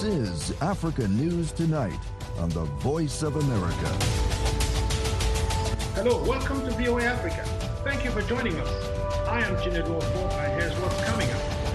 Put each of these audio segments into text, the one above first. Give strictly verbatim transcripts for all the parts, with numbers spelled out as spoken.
is Africa News Tonight on the Voice of America. Hello, welcome to V O A Africa. Thank you for joining us. I am Chinedu Ofo, and here's what's coming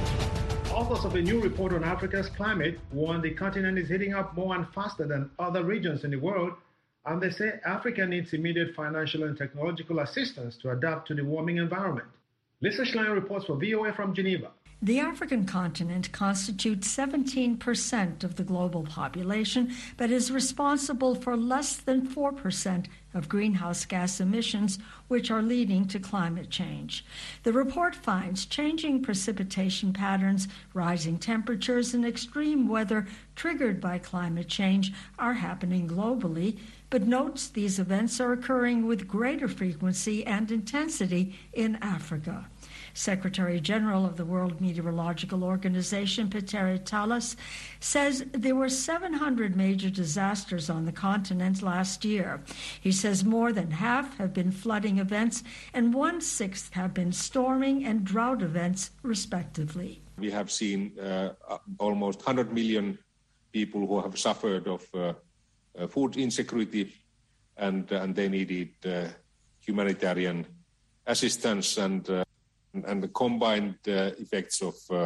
up. Authors of a new report on Africa's climate warn the continent is heating up more and faster than other regions in the world, and they say Africa needs immediate financial and technological assistance to adapt to the warming environment. Lisa Schlein reports for V O A from Geneva. The African continent constitutes seventeen percent of the global population, but is responsible for less than four percent of greenhouse gas emissions, which are leading to climate change. The report finds changing precipitation patterns, rising temperatures, and extreme weather triggered by climate change are happening globally, but notes these events are occurring with greater frequency and intensity in Africa. Secretary General of the World Meteorological Organization, Peter Talas, says there were seven hundred major disasters on the continent last year. He says more than half have been flooding events and one-sixth have been storming and drought events, respectively. We have seen uh, almost one hundred million people who have suffered of uh, uh, food insecurity, and, and they needed uh, humanitarian assistance, and uh, and the combined uh, effects of uh,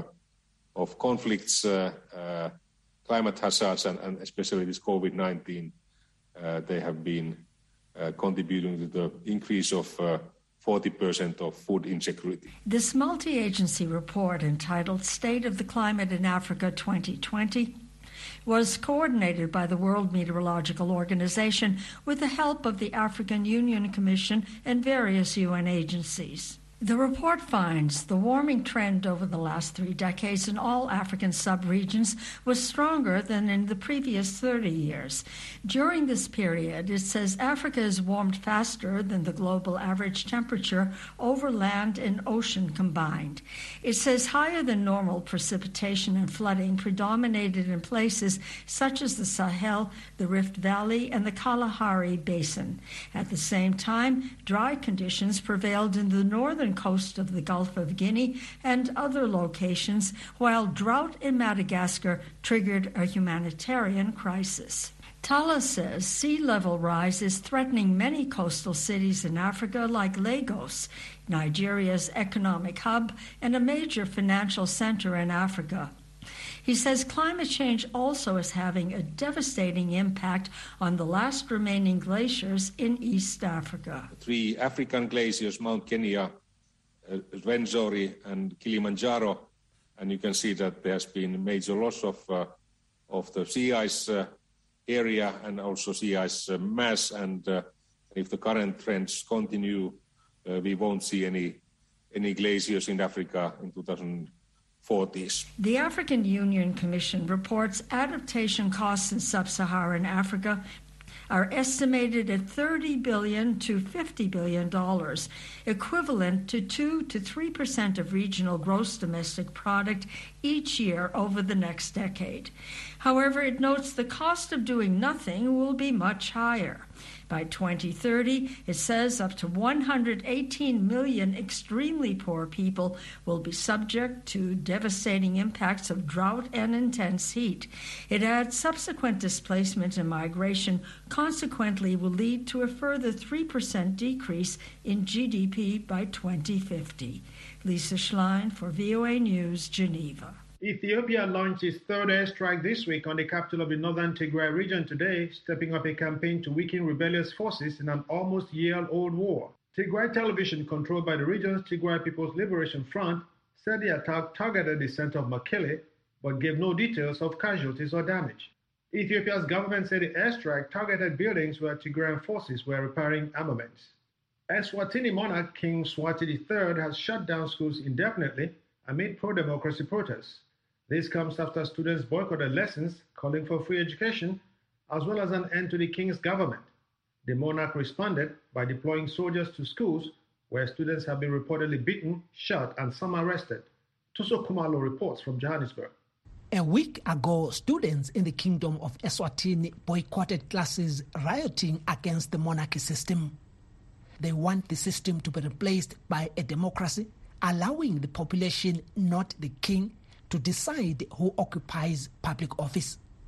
of conflicts, uh, uh, climate hazards, and, and especially this COVID nineteen, uh, they have been uh, contributing to the increase of uh, forty percent of food insecurity. This multi-agency report, entitled State of the Climate in Africa twenty twenty, was coordinated by the World Meteorological Organization with the help of the African Union Commission and various U N agencies. The report finds the warming trend over the last three decades in all African subregions was stronger than in the previous thirty years. During this period, it says Africa has warmed faster than the global average temperature over land and ocean combined. It says higher than normal precipitation and flooding predominated in places such as the Sahel, the Rift Valley, and the Kalahari Basin. At the same time, dry conditions prevailed in the northern coast of the Gulf of Guinea and other locations, while drought in Madagascar triggered a humanitarian crisis. Tala says sea level rise is threatening many coastal cities in Africa like Lagos, Nigeria's economic hub and a major financial center in Africa. He says climate change also is having a devastating impact on the last remaining glaciers in East Africa. Three African glaciers, Mount Kenya, uh, Rwenzori, and Kilimanjaro, and you can see that there has been major loss of uh, of the sea ice uh, area and also sea ice uh, mass, and uh, if the current trends continue, uh, we won't see any any glaciers in Africa in two thousand forties. The African Union Commission reports adaptation costs in sub-Saharan Africa are estimated at thirty billion dollars to fifty billion dollars, equivalent to two to three percent of regional gross domestic product each year over the next decade. However, it notes the cost of doing nothing will be much higher. By twenty thirty, it says up to one hundred eighteen million extremely poor people will be subject to devastating impacts of drought and intense heat. It adds subsequent displacement and migration consequently will lead to a further three percent decrease in G D P by twenty fifty. Lisa Schlein for V O A News, Geneva. Ethiopia launched its third airstrike this week on the capital of the northern Tigray region today, stepping up a campaign to weaken rebellious forces in an almost year-old war. Tigray television, controlled by the region's Tigray People's Liberation Front, said the attack targeted the center of Mekelle, but gave no details of casualties or damage. Ethiopia's government said the airstrike targeted buildings where Tigrayan forces were repairing armaments. Eswatini monarch King Swati the third has shut down schools indefinitely amid pro-democracy protests. This comes after students boycotted lessons, calling for free education, as well as an end to the king's government. The monarch responded by deploying soldiers to schools where students have been reportedly beaten, shot, and some arrested. Tuso Kumalo reports from Johannesburg. A week ago, students in the Kingdom of Eswatini boycotted classes, rioting against the monarchy system. They want the system to be replaced by a democracy, allowing the population, not the king, to decide who occupies public office.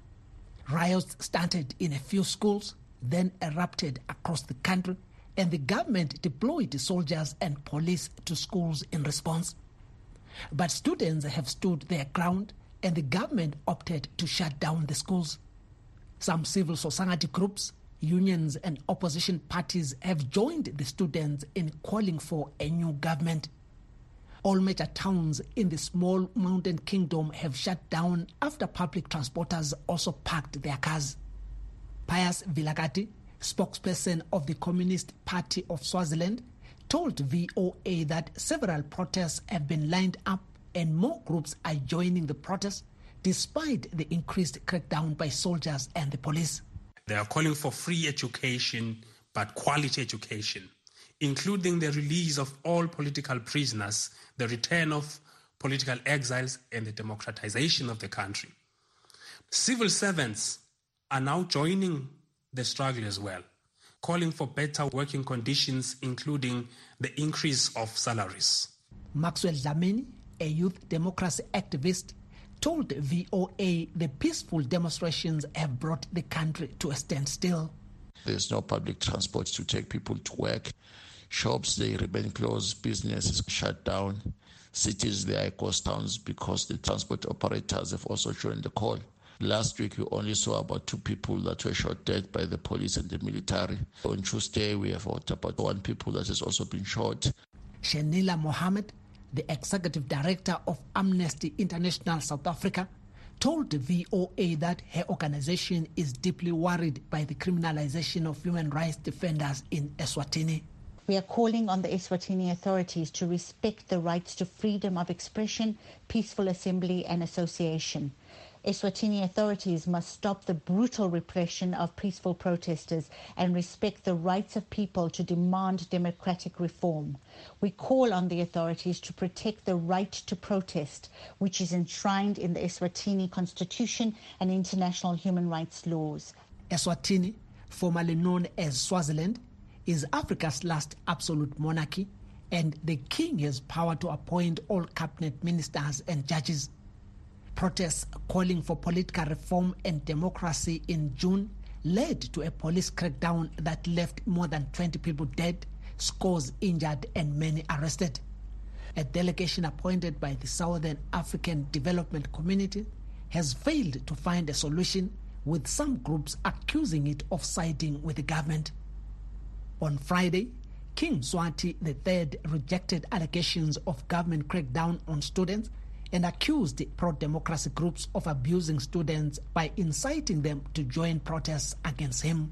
Riots started in a few schools, then erupted across the country, and the government deployed soldiers and police to schools in response. But students have stood their ground, and the government opted to shut down the schools. Some civil society groups, unions, and opposition parties have joined the students in calling for a new government. All major towns in the small mountain kingdom have shut down after public transporters also parked their cars. Pius Vilakati, spokesperson of the Communist Party of Swaziland, told V O A that several protests have been lined up and more groups are joining the protests despite the increased crackdown by soldiers and the police. They are calling for free education, but quality education, including the release of all political prisoners, the return of political exiles, and the democratization of the country. Civil servants are now joining the struggle as well, calling for better working conditions, including the increase of salaries. Maxwell Dlamini, a youth democracy activist, told V O A the peaceful demonstrations have brought the country to a standstill. There's no public transport to take people to work. Shops, they remain closed. Businesses shut down. Cities, they are ghost towns because the transport operators have also joined the call. Last week, we only saw about two people that were shot dead by the police and the military. On Tuesday, we have about one people that has also been shot. Shenila Mohammed, the executive director of Amnesty International South Africa, told V O A that her organization is deeply worried by the criminalization of human rights defenders in Eswatini. We are calling on the Eswatini authorities to respect the rights to freedom of expression, peaceful assembly and association. Eswatini authorities must stop the brutal repression of peaceful protesters and respect the rights of people to demand democratic reform. We call on the authorities to protect the right to protest, which is enshrined in the Eswatini Constitution and international human rights laws. Eswatini, formerly known as Swaziland, is Africa's last absolute monarchy, and the king has power to appoint all cabinet ministers and judges. Protests calling for political reform and democracy in June led to a police crackdown that left more than twenty people dead, scores injured, and many arrested. A delegation appointed by the Southern African Development Community has failed to find a solution, with some groups accusing it of siding with the government. On Friday, King Mswati the third rejected allegations of government crackdown on students and accused pro-democracy groups of abusing students by inciting them to join protests against him.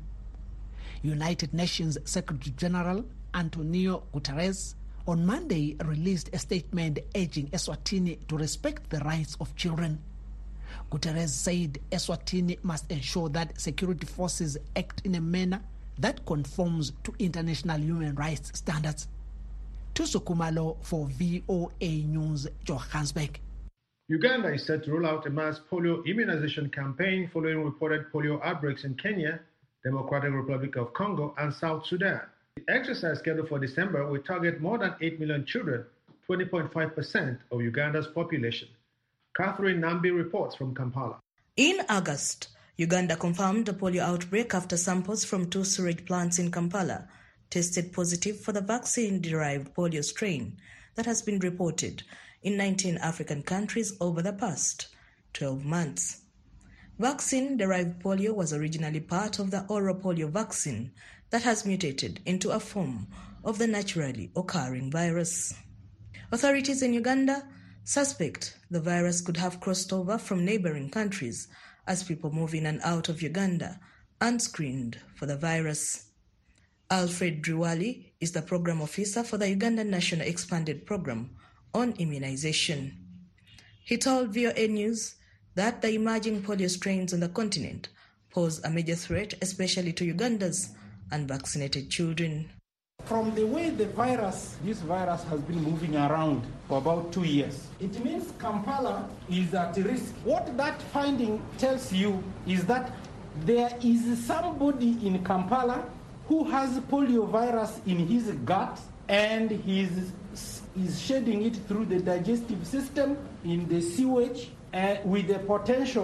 United Nations Secretary General Antonio Guterres on Monday released a statement urging Eswatini to respect the rights of children. Guterres said Eswatini must ensure that security forces act in a manner that conforms to international human rights standards. Tuso Kumalo for V O A News, Johannesburg. Uganda is set to roll out a mass polio immunization campaign following reported polio outbreaks in Kenya, Democratic Republic of Congo, and South Sudan. The exercise scheduled for December will target more than eight million children, twenty point five percent of Uganda's population. Catherine Nambi reports from Kampala. In August, Uganda confirmed a polio outbreak after samples from two sewage plants in Kampala tested positive for the vaccine-derived polio strain that has been reported in nineteen African countries over the past twelve months. Vaccine-derived polio was originally part of the oral polio vaccine that has mutated into a form of the naturally occurring virus. Authorities in Uganda suspect the virus could have crossed over from neighboring countries as people move in and out of Uganda unscreened for the virus. Alfred Driwali is the program officer for the Ugandan National Expanded Program on Immunization. He told V O A News that the emerging polio strains on the continent pose a major threat, especially to Uganda's unvaccinated children. From the way the virus, this virus has been moving around for about two years, it means Kampala is at risk. What that finding tells you is that there is somebody in Kampala who has polio virus in his gut and he's is shedding it through the digestive system, in the sewage, uh, with the potential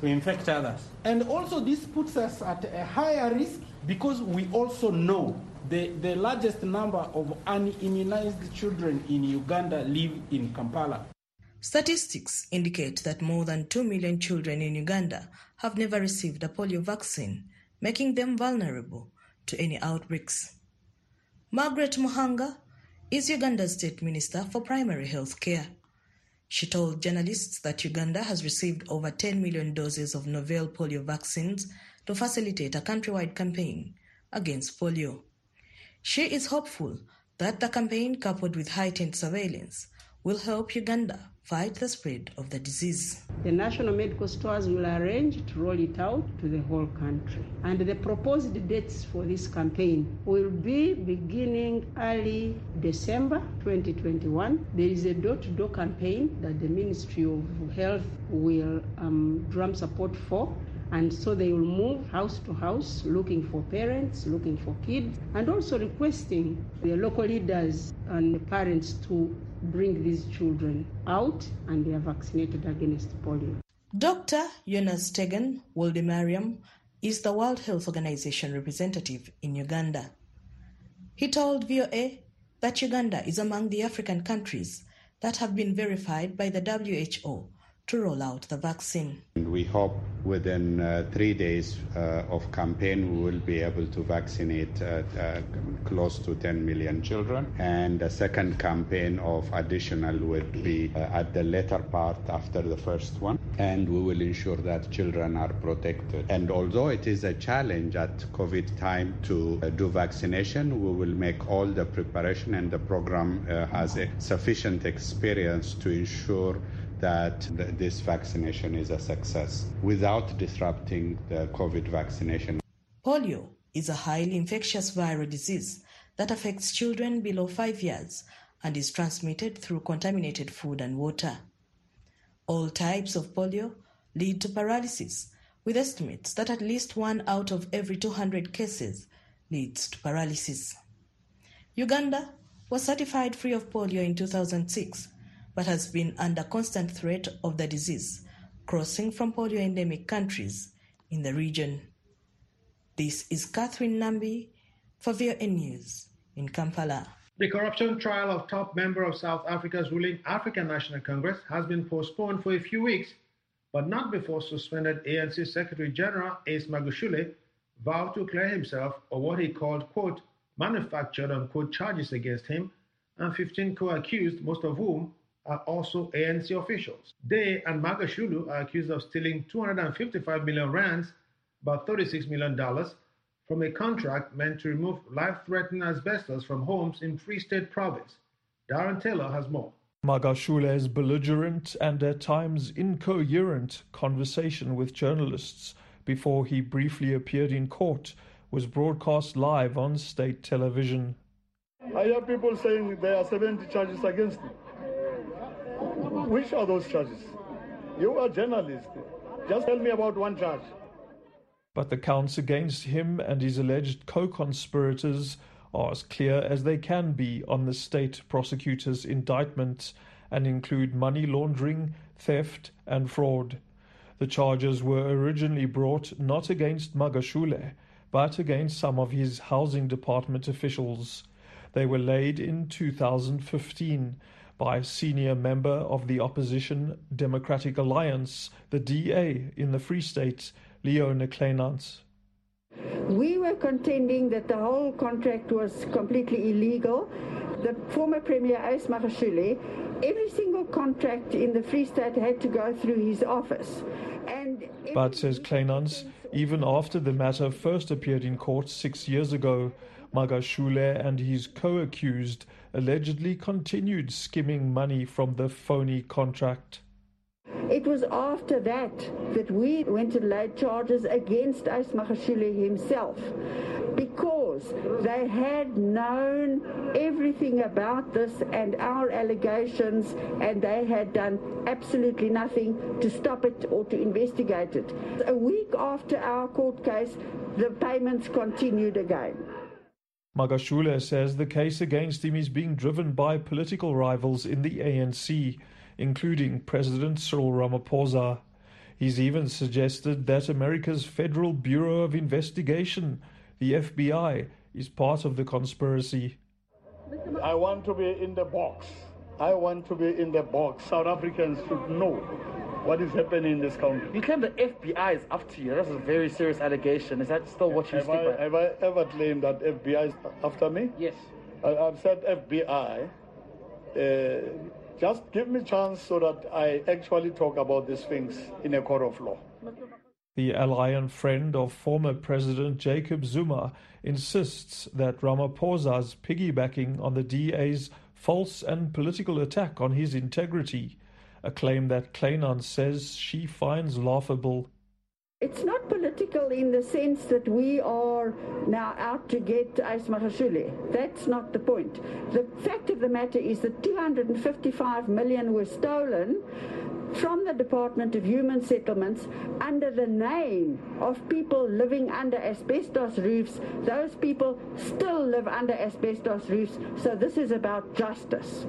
to infect others. And also this puts us at a higher risk because we also know the, the largest number of unimmunized children in Uganda live in Kampala. Statistics indicate that more than two million children in Uganda have never received a polio vaccine, making them vulnerable to any outbreaks. Margaret Muhanga is Uganda's State Minister for Primary Health Care. She told journalists that Uganda has received over ten million doses of novel polio vaccines to facilitate a countrywide campaign against polio. She is hopeful that the campaign, coupled with heightened surveillance, will help Uganda fight the spread of the disease. The national medical stores will arrange to roll it out to the whole country. And the proposed dates for this campaign will be beginning early December twenty twenty-one. There is a door-to-door campaign that the Ministry of Health will um, drum support for. And so they will move house to house looking for parents, looking for kids, and also requesting the local leaders and the parents to bring these children out and they are vaccinated against polio. Doctor Jonas Tegan Woldemariam is the World Health Organization representative in Uganda. He told V O A that Uganda is among the African countries that have been verified by the W H O to roll out the vaccine. We hope within uh, three days uh, of campaign we will be able to vaccinate uh, uh, close to ten million children, and the second campaign of additional would be uh, at the later part after the first one, and we will ensure that children are protected. And although it is a challenge at COVID time to uh, do vaccination, we will make all the preparation, and the program uh, has a sufficient experience to ensure that this vaccination is a success without disrupting the COVID vaccination. Polio is a highly infectious viral disease that affects children below five years and is transmitted through contaminated food and water. All types of polio lead to paralysis, with estimates that at least one out of every two hundred cases leads to paralysis. Uganda was certified free of polio in two thousand six, but has been under constant threat of the disease, crossing from polio-endemic countries in the region. This is Catherine Nambi for V O A News in Kampala. The corruption trial of top member of South Africa's ruling African National Congress has been postponed for a few weeks, but not before suspended A N C Secretary General Ace Magashule vowed to clear himself of what he called, quote, manufactured, unquote, charges against him and fifteen co-accused, most of whom are also A N C officials. They and Magashule are accused of stealing two hundred fifty-five million rands, about thirty-six million dollars, from a contract meant to remove life-threatening asbestos from homes in Free State Province. Darren Taylor has more. Magashule's belligerent and at times incoherent conversation with journalists before he briefly appeared in court was broadcast live on state television. I hear people saying there are seventy charges against me. Which are those charges? You are a journalist. Just tell me about one charge. But the counts against him and his alleged co-conspirators are as clear as they can be on the state prosecutor's indictment and include money laundering, theft and fraud. The charges were originally brought not against Magashule, but against some of his housing department officials. They were laid in two thousand fifteen by a senior member of the opposition Democratic Alliance, the D A, in the Free State, Leona Kleinans. We were contending that the whole contract was completely illegal. The former Premier Ace Magashule, every single contract in the Free State had to go through his office. And but, says Kleinans, even after the matter first appeared in court six years ago, Magashule and his co-accused allegedly continued skimming money from the phony contract. It was after that that we went and laid charges against Ace Magashule himself, because they had known everything about this and our allegations, and they had done absolutely nothing to stop it or to investigate it. A week after our court case, the payments continued again. Magashule says the case against him is being driven by political rivals in the A N C, including President Cyril Ramaphosa. He's even suggested that America's Federal Bureau of Investigation, the F B I, is part of the conspiracy. I want to be in the box. I want to be in the box. South Africans should know what is happening in this country. You claim the F B I is after you. That's a very serious allegation. Is that still what you have stick I, by? Have I ever claimed that F B I is after me? Yes. I, I've said F B I. Uh, just give me a chance so that I actually talk about these things in a court of law. The ally and friend of former President Jacob Zuma insists that Ramaphosa's piggybacking on the D A's false and political attack on his integrity, a claim that Kleinans says she finds laughable. It's not political in the sense that we are now out to get Ismagashule. That's not the point. The fact of the matter is that two hundred fifty-five million were stolen from the Department of Human Settlements under the name of people living under asbestos roofs. Those people still live under asbestos roofs, so this is about justice.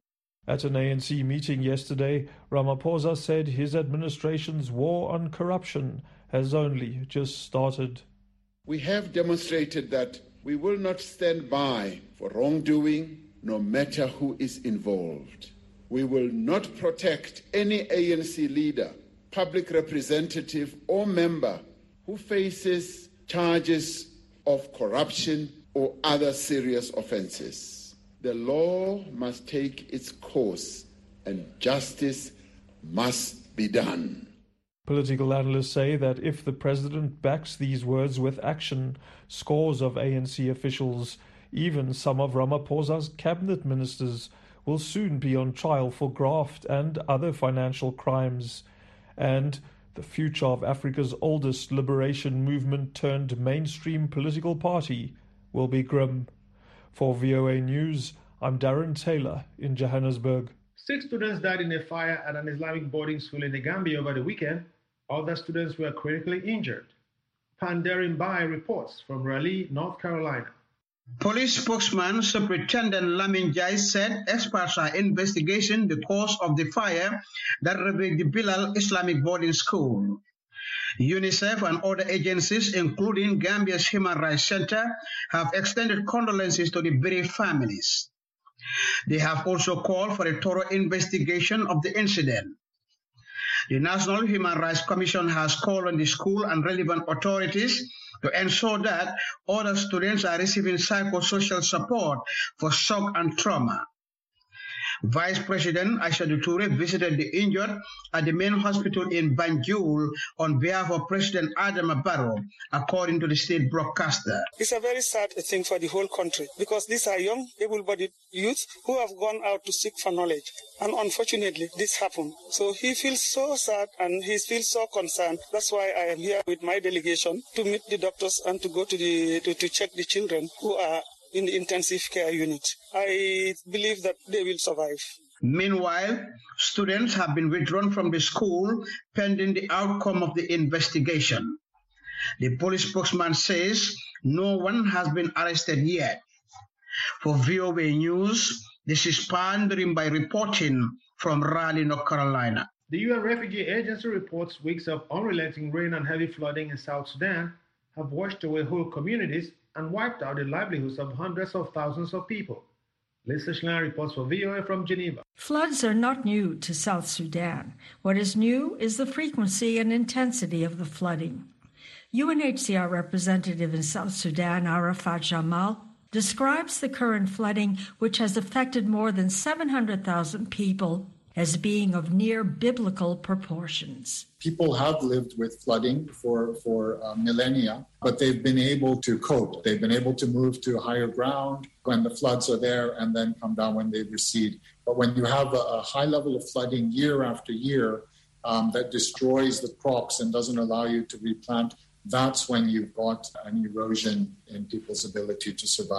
At an A N C meeting yesterday, Ramaphosa said his administration's war on corruption has only just started. We have demonstrated that we will not stand by for wrongdoing, no matter who is involved. We will not protect any A N C leader, public representative, or member who faces charges of corruption or other serious offenses. The law must take its course and justice must be done. Political analysts say that if the president backs these words with action, scores of A N C officials, even some of Ramaphosa's cabinet ministers, will soon be on trial for graft and other financial crimes. And the future of Africa's oldest liberation movement turned mainstream political party will be grim. For V O A News, I'm Darren Taylor in Johannesburg. Six students died in a fire at an Islamic boarding school in the Gambia over the weekend. Other students were critically injured. Panderin Bai reports from Raleigh, North Carolina. Police spokesman Superintendent Lamin Jai said experts are investigating the cause of the fire that ravaged the Bilal Islamic boarding school. UNICEF and other agencies, including Gambia's Human Rights Center, have extended condolences to the bereaved families. They have also called for a thorough investigation of the incident. The National Human Rights Commission has called on the school and relevant authorities to ensure that other students are receiving psychosocial support for shock and trauma. Vice President Aishatu Toure visited the injured at the main hospital in Banjul on behalf of President Adama Barrow, according to the state broadcaster. It's a very sad thing for the whole country because these are young, able-bodied youth who have gone out to seek for knowledge. And unfortunately, this happened. So he feels so sad and he feels so concerned. That's why I am here with my delegation to meet the doctors and to go to the to, to check the children who are in the intensive care unit. I believe that they will survive. Meanwhile, students have been withdrawn from the school pending the outcome of the investigation. The police spokesman says no one has been arrested yet. For V O A News, this is Pandering by reporting from Raleigh, North Carolina. The U N Refugee Agency reports weeks of unrelenting rain and heavy flooding in South Sudan have washed away whole communities and wiped out the livelihoods of hundreds of thousands of people. Lisa Schlein reports for V O A from Geneva. Floods are not new to South Sudan. What is new is the frequency and intensity of the flooding. U N H C R representative in South Sudan, Arafat Jamal, describes the current flooding, which has affected more than seven hundred thousand people, as being of near biblical proportions. People have lived with flooding for, for uh, millennia, but they've been able to cope. They've been able to move to higher ground when the floods are there and then come down when they recede. But when you have a, a high level of flooding year after year um, that destroys the crops and doesn't allow you to replant, that's when you've got an erosion in people's ability to survive.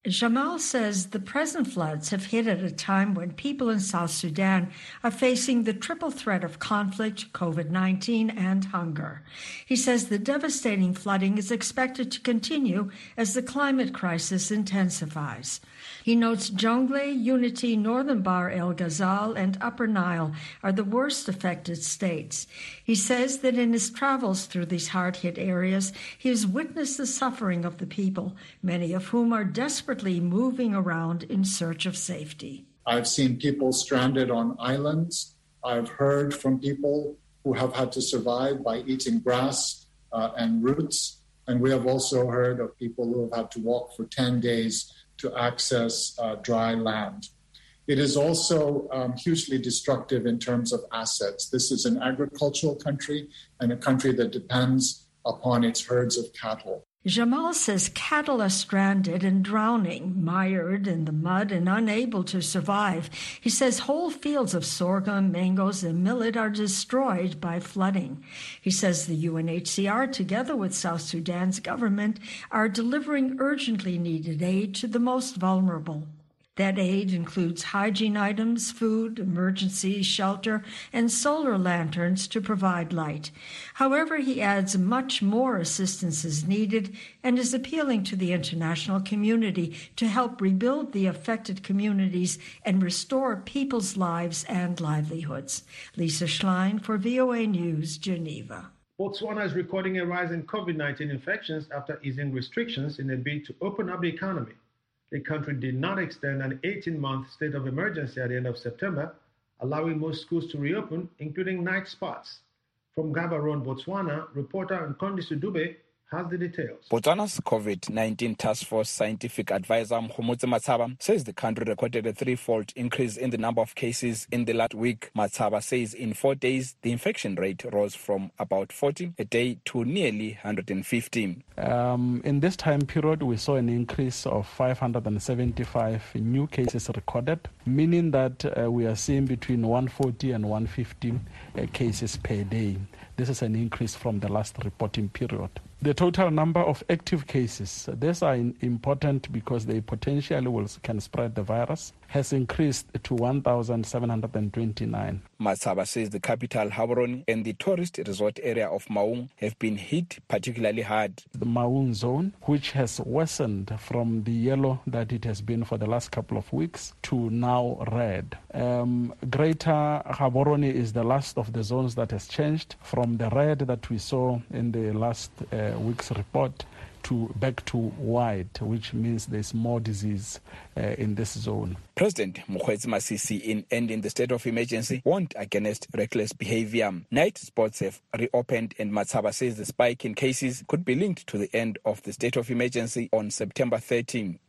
Jamal says the present floods have hit at a time when people in South Sudan are facing the triple threat of conflict, COVID nineteen, and hunger. He says the devastating flooding is expected to continue as the climate crisis intensifies. He notes Jonglei, Unity, Northern Bahr el Ghazal, and Upper Nile are the worst affected states. He says that in his travels through these hard-hit areas, he has witnessed the suffering of the people, many of whom are desperately moving around in search of safety. I've seen people stranded on islands. I've heard from people who have had to survive by eating grass uh, and roots. And we have also heard of people who have had to walk for ten days to access uh, dry land. It is also um, hugely destructive in terms of assets. This is an agricultural country and a country that depends upon its herds of cattle. Jamal says cattle are stranded and drowning, mired in the mud and unable to survive. He says whole fields of sorghum, mangoes, and millet are destroyed by flooding. He says the U N H C R, together with South Sudan's government, are delivering urgently needed aid to the most vulnerable. That aid includes hygiene items, food, emergency shelter, and solar lanterns to provide light. However, he adds much more assistance is needed and is appealing to the international community to help rebuild the affected communities and restore people's lives and livelihoods. Lisa Schlein for V O A News, Geneva. Botswana is recording a rise in COVID nineteen infections after easing restrictions in a bid to open up the economy. The country did not extend an eighteen-month state of emergency at the end of September, allowing most schools to reopen, including night spots. From Gaborone, Botswana, reporter Nkondisi Dube has the details. Botswana's COVID nineteen Task Force scientific advisor Mkhomotse Matsaba says the country recorded a threefold increase in the number of cases in the last week. Matsaba says in four days, the infection rate rose from about forty a day to nearly one hundred fifty. Um, in this time period, we saw an increase of five hundred seventy-five new cases recorded, meaning that uh, we are seeing between one hundred forty and one hundred fifty uh, cases per day. This is an increase from the last reporting period. The total number of active cases, these are important because they potentially will, can spread the virus, has increased to one thousand seven hundred twenty-nine. Matsaba says the capital, Gaborone, and the tourist resort area of Maun have been hit particularly hard. The Maun zone, which has worsened from the yellow that it has been for the last couple of weeks to now red. Um, Greater Gaborone is the last of the zones that has changed from the red that we saw in the last uh, week's report to back to white, which means there's more disease uh, in this zone. President Mokgweetsi Masisi, in ending the state of emergency, warned against reckless behavior. Night sports have reopened, and Matsaba says the spike in cases could be linked to the end of the state of emergency on September thirteenth.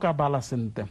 The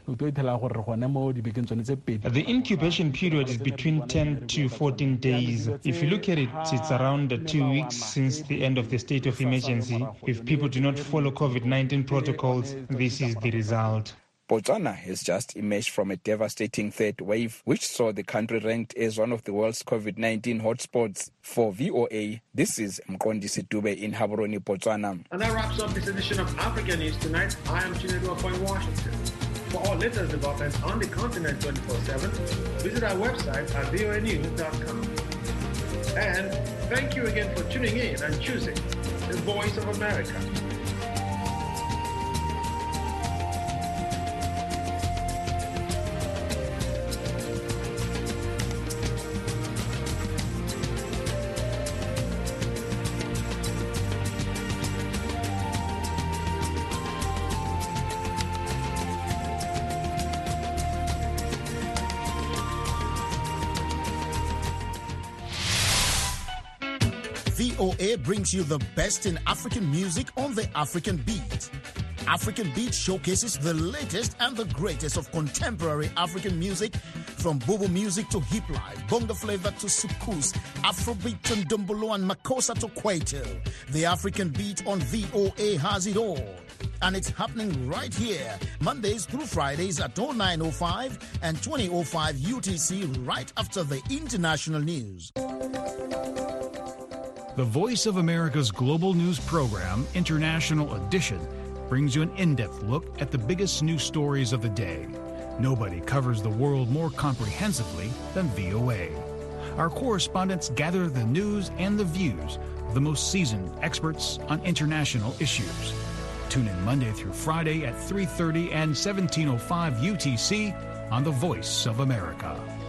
incubation period is between ten to fourteen days. If you look at it, it's around two weeks since the end of the state of emergency. If people do not follow COVID nineteen protocols, this is the result. Botswana has just emerged from a devastating third wave, which saw the country ranked as one of the world's COVID nineteen hotspots. For V O A, this is Nkondisi Dube in Gaborone, Botswana. And that wraps up this edition of Africa News Tonight. I am Chinedu Afo in Washington. For all latest developments on the continent twenty-four seven, visit our website at V O A news dot com. And thank you again for tuning in and choosing the Voice of America. V O A brings you the best in African music on the African Beat. African Beat showcases the latest and the greatest of contemporary African music, from Bobo music to hip life, bongo flavor to soukous, Afrobeat to Ndombolo and Makossa to Kwaito. The African Beat on V O A has it all. And it's happening right here, Mondays through Fridays at oh nine oh five and twenty oh five U T C, right after the international news. The Voice of America's global news program, International Edition, brings you an in-depth look at the biggest news stories of the day. Nobody covers the world more comprehensively than V O A. Our correspondents gather the news and the views of the most seasoned experts on international issues. Tune in Monday through Friday at three thirty and seventeen oh five U T C on the Voice of America.